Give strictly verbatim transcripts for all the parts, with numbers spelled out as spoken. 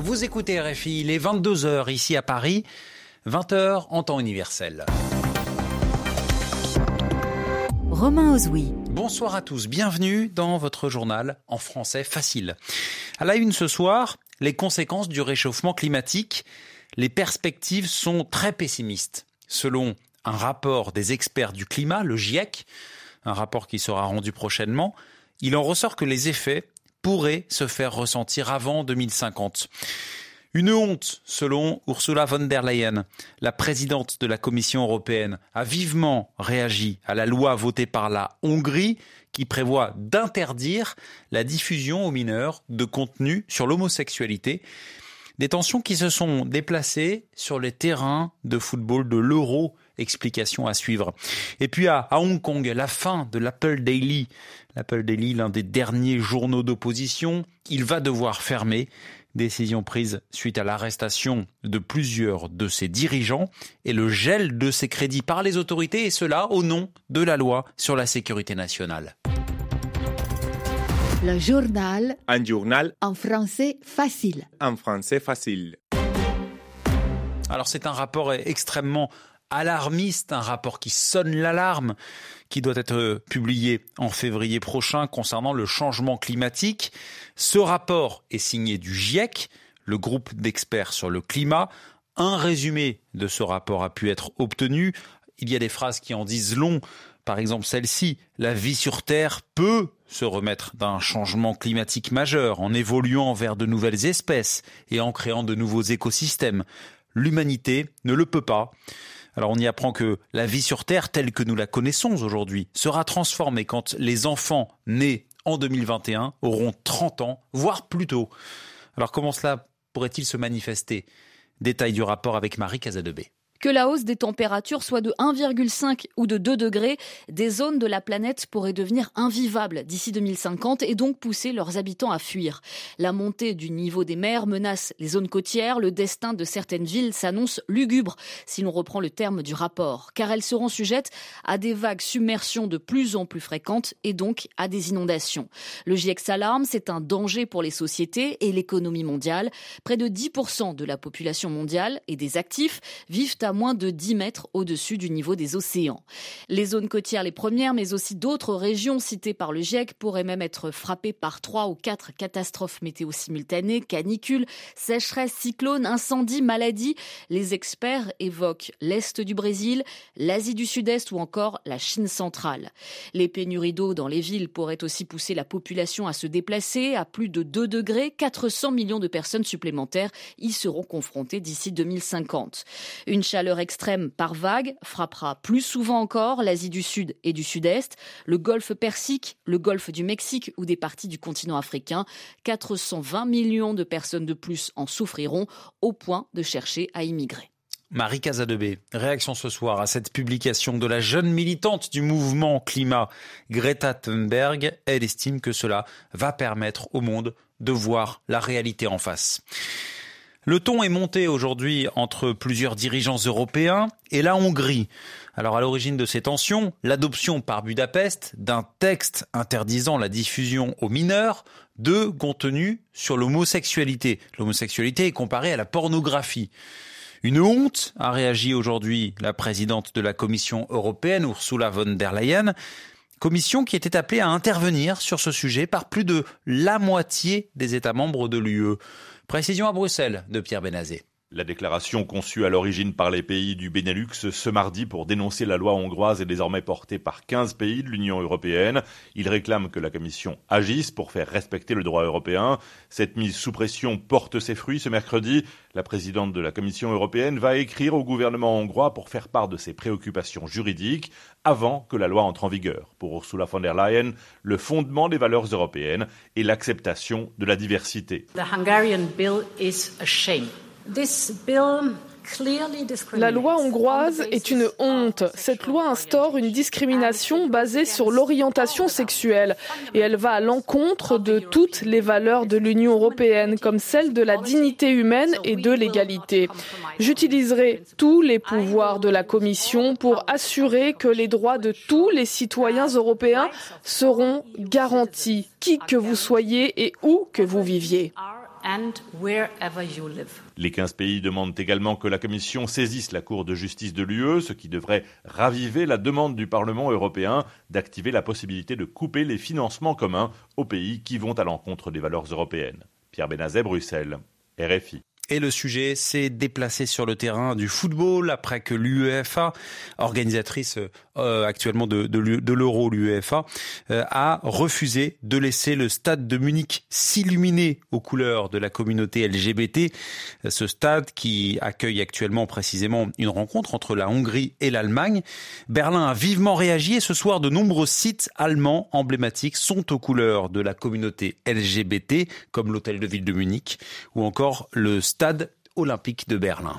Vous écoutez R F I, il est vingt-deux heures ici à Paris, vingt heures en temps universel. Romain Ozoui. Bonsoir à tous, bienvenue dans votre journal en français facile. À la une ce soir, les conséquences du réchauffement climatique. Les perspectives sont très pessimistes. Selon un rapport des experts du climat, le GIEC, un rapport qui sera rendu prochainement, il en ressort que les effets pourraient se faire ressentir avant deux mille cinquante. Une honte, selon Ursula von der Leyen. La présidente de la Commission européenne a vivement réagi à la loi votée par la Hongrie qui prévoit d'interdire la diffusion aux mineurs de contenus sur l'homosexualité. Des tensions qui se sont déplacées sur les terrains de football de l'Euro. Explication à suivre. Et puis à, à Hong Kong, la fin de l'Apple Daily. L'Apple Daily, l'un des derniers journaux d'opposition, il va devoir fermer. Décision prise suite à l'arrestation de plusieurs de ses dirigeants et le gel de ses crédits par les autorités, et cela au nom de la loi sur la sécurité nationale. Le journal. Un journal en français facile. En français facile. Alors c'est un rapport extrêmement alarmiste, un rapport qui sonne l'alarme, qui doit être publié en février prochain concernant le changement climatique. Ce rapport est signé du GIEC, le groupe d'experts sur le climat. Un résumé de ce rapport a pu être obtenu. Il y a des phrases qui en disent long. Par exemple celle-ci, la vie sur Terre peut se remettre d'un changement climatique majeur en évoluant vers de nouvelles espèces et en créant de nouveaux écosystèmes. L'humanité ne le peut pas. Alors on y apprend que la vie sur Terre, telle que nous la connaissons aujourd'hui, sera transformée quand les enfants nés en deux mille vingt et un auront trente ans, voire plus tôt. Alors comment cela pourrait-il se manifester ? Détail du rapport avec Marie Casadebé. Que la hausse des températures soit de un virgule cinq ou de deux degrés, des zones de la planète pourraient devenir invivables d'ici deux mille cinquante et donc pousser leurs habitants à fuir. La montée du niveau des mers menace les zones côtières. Le destin de certaines villes s'annonce lugubre, si l'on reprend le terme du rapport, car elles seront sujettes à des vagues submersions de plus en plus fréquentes et donc à des inondations. Le GIEC s'alarme, c'est un danger pour les sociétés et l'économie mondiale. Près de dix pour cent de la population mondiale et des actifs vivent à moins de dix mètres au-dessus du niveau des océans. Les zones côtières les premières, mais aussi d'autres régions citées par le GIEC pourraient même être frappées par trois ou quatre catastrophes météo simultanées, canicules, sécheresses, cyclones, incendies, maladies. Les experts évoquent l'Est du Brésil, l'Asie du Sud-Est ou encore la Chine centrale. Les pénuries d'eau dans les villes pourraient aussi pousser la population à se déplacer à plus de deux degrés. quatre cents millions de personnes supplémentaires y seront confrontées d'ici deux mille cinquante. Une chaleur extrême par vague frappera plus souvent encore l'Asie du Sud et du Sud-Est, le golfe Persique, le golfe du Mexique ou des parties du continent africain. quatre cent vingt millions de personnes de plus en souffriront au point de chercher à immigrer. Marie Casadebé, réaction ce soir à cette publication de la jeune militante du mouvement climat, Greta Thunberg. Elle estime que cela va permettre au monde de voir la réalité en face. Le ton est monté aujourd'hui entre plusieurs dirigeants européens et la Hongrie. Alors à l'origine de ces tensions, l'adoption par Budapest d'un texte interdisant la diffusion aux mineurs de contenu sur l'homosexualité. L'homosexualité est comparée à la pornographie. Une honte, a réagi aujourd'hui la présidente de la Commission européenne, Ursula von der Leyen. Commission qui était appelée à intervenir sur ce sujet par plus de la moitié des États membres de l'U E. Précision à Bruxelles de Pierre Benazé. La déclaration conçue à l'origine par les pays du Benelux ce mardi pour dénoncer la loi hongroise est désormais portée par quinze pays de l'Union européenne. Ils réclament que la Commission agisse pour faire respecter le droit européen. Cette mise sous pression porte ses fruits ce mercredi. La présidente de la Commission européenne va écrire au gouvernement hongrois pour faire part de ses préoccupations juridiques avant que la loi entre en vigueur. Pour Ursula von der Leyen, le fondement des valeurs européennes est l'acceptation de la diversité. The Hungarian bill is a shame. This bill La loi hongroise est une honte. Cette loi instaure une discrimination basée sur l'orientation sexuelle et elle va à l'encontre de toutes les valeurs de l'Union européenne, comme celle de la dignité humaine et de l'égalité. J'utiliserai tous les pouvoirs de la Commission pour assurer que les droits de tous les citoyens européens seront garantis, qui que vous soyez et où que vous viviez. and wherever you live. Les quinze pays demandent également que la Commission saisisse la Cour de justice de l'U E, ce qui devrait raviver la demande du Parlement européen d'activer la possibilité de couper les financements communs aux pays qui vont à l'encontre des valeurs européennes. Pierre Benazet, Bruxelles, R F I. Et le sujet s'est déplacé sur le terrain du football après que l'UEFA, organisatrice euh, actuellement de, de, de l'Euro, l'UEFA, euh, a refusé de laisser le stade de Munich s'illuminer aux couleurs de la communauté L G B T. Ce stade qui accueille actuellement précisément une rencontre entre la Hongrie et l'Allemagne. Berlin a vivement réagi et ce soir, de nombreux sites allemands emblématiques sont aux couleurs de la communauté L G B T, comme l'hôtel de ville de Munich ou encore le Stade olympique de Berlin.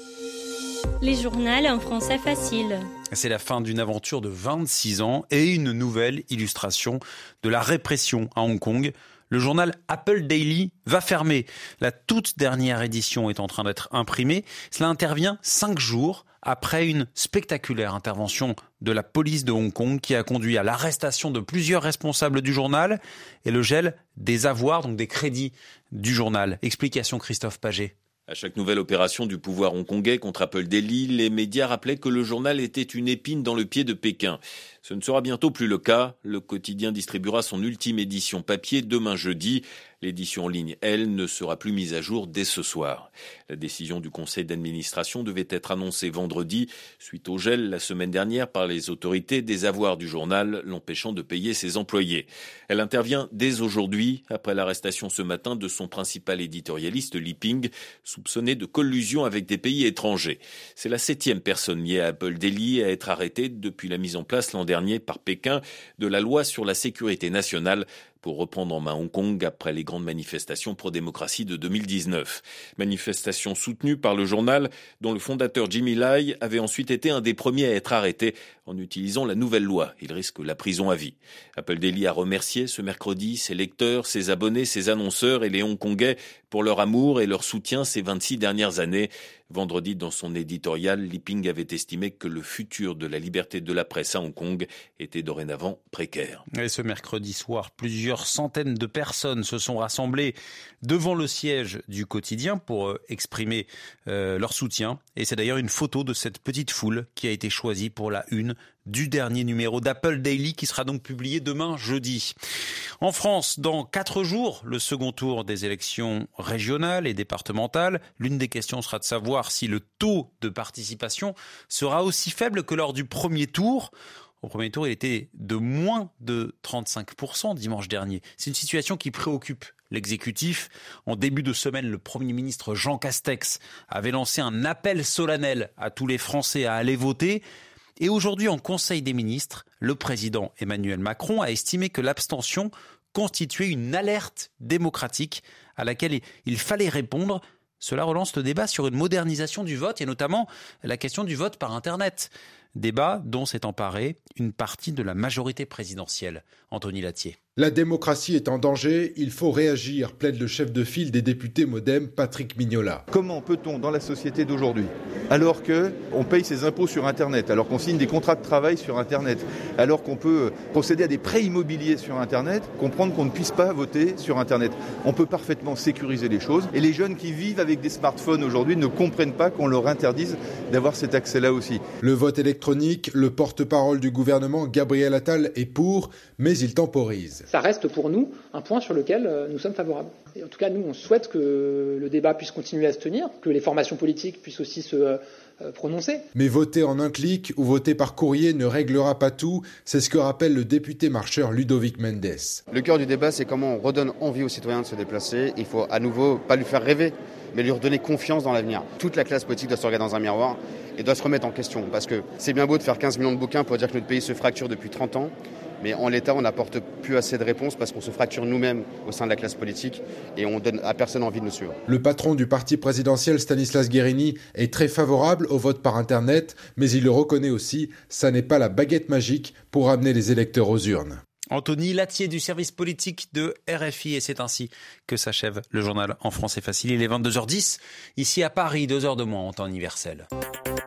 Les journaux en français facile. C'est la fin d'une aventure de vingt-six ans et une nouvelle illustration de la répression à Hong Kong. Le journal Apple Daily va fermer. La toute dernière édition est en train d'être imprimée. Cela intervient cinq jours après une spectaculaire intervention de la police de Hong Kong qui a conduit à l'arrestation de plusieurs responsables du journal et le gel des avoirs, donc des crédits du journal. Explication Christophe Paget. À chaque nouvelle opération du pouvoir hongkongais contre Apple Daily, les médias rappelaient que le journal était une épine dans le pied de Pékin. Ce ne sera bientôt plus le cas. Le quotidien distribuera son ultime édition papier demain jeudi. L'édition en ligne, elle, ne sera plus mise à jour dès ce soir. La décision du conseil d'administration devait être annoncée vendredi, suite au gel la semaine dernière par les autorités des avoirs du journal, l'empêchant de payer ses employés. Elle intervient dès aujourd'hui, après l'arrestation ce matin de son principal éditorialiste, Li Ping, soupçonné de collusion avec des pays étrangers. C'est la septième personne liée à Apple Daily à être arrêtée depuis la mise en place l'an dernier par Pékin de la loi sur la sécurité nationale pour reprendre en main Hong Kong après les grandes manifestations pro-démocratie de deux mille dix-neuf. Manifestations soutenues par le journal dont le fondateur Jimmy Lai avait ensuite été un des premiers à être arrêté en utilisant la nouvelle loi. Il risque la prison à vie. Apple Daily a remercié ce mercredi ses lecteurs, ses abonnés, ses annonceurs et les Hongkongais pour leur amour et leur soutien ces vingt-six dernières années. Vendredi, dans son éditorial, Li Ping avait estimé que le futur de la liberté de la presse à Hong Kong était dorénavant précaire. Et ce mercredi soir, plusieurs centaines de personnes se sont rassemblées devant le siège du quotidien pour exprimer euh, leur soutien. Et c'est d'ailleurs une photo de cette petite foule qui a été choisie pour la une du dernier numéro d'Apple Daily qui sera donc publié demain jeudi. En France, dans quatre jours, le second tour des élections régionales et départementales. L'une des questions sera de savoir si le taux de participation sera aussi faible que lors du premier tour. Au premier tour, il était de moins de trente-cinq pour cent dimanche dernier. C'est une situation qui préoccupe l'exécutif. En début de semaine, le Premier ministre Jean Castex avait lancé un appel solennel à tous les Français à aller voter. Et aujourd'hui, en Conseil des ministres, le président Emmanuel Macron a estimé que l'abstention constituait une alerte démocratique à laquelle il fallait répondre. Cela relance le débat sur une modernisation du vote et notamment la question du vote par Internet. Débat dont s'est emparée une partie de la majorité présidentielle. Anthony Latier. La démocratie est en danger, il faut réagir, plaide le chef de file des députés Modem, Patrick Mignola. Comment peut-on, dans la société d'aujourd'hui, alors qu'on paye ses impôts sur Internet, alors qu'on signe des contrats de travail sur Internet, alors qu'on peut procéder à des prêts immobiliers sur Internet, comprendre qu'on ne puisse pas voter sur Internet. On peut parfaitement sécuriser les choses et les jeunes qui vivent avec des smartphones aujourd'hui ne comprennent pas qu'on leur interdise d'avoir cet accès-là aussi. Le vote électronique, le porte-parole du gouvernement, Gabriel Attal, est pour, mais il temporise. Ça reste pour nous un point sur lequel nous sommes favorables. Et en tout cas, nous, on souhaite que le débat puisse continuer à se tenir, que les formations politiques puissent aussi se euh, prononcer. Mais voter en un clic ou voter par courrier ne réglera pas tout, c'est ce que rappelle le député marcheur Ludovic Mendes. Le cœur du débat, c'est comment on redonne envie aux citoyens de se déplacer. Il faut à nouveau pas lui faire rêver, mais lui redonner confiance dans l'avenir. Toute la classe politique doit se regarder dans un miroir et doit se remettre en question. Parce que c'est bien beau de faire quinze millions de bouquins pour dire que notre pays se fracture depuis trente ans. Mais en l'état, on n'apporte plus assez de réponses parce qu'on se fracture nous-mêmes au sein de la classe politique et on donne à personne envie de nous suivre. Le patron du parti présidentiel, Stanislas Guerini, est très favorable au vote par Internet, mais il le reconnaît aussi, ça n'est pas la baguette magique pour amener les électeurs aux urnes. Anthony Latier du service politique de R F I et c'est ainsi que s'achève le journal En français facile. Il est vingt-deux heures dix, ici à Paris, deux heures de moins en temps universel.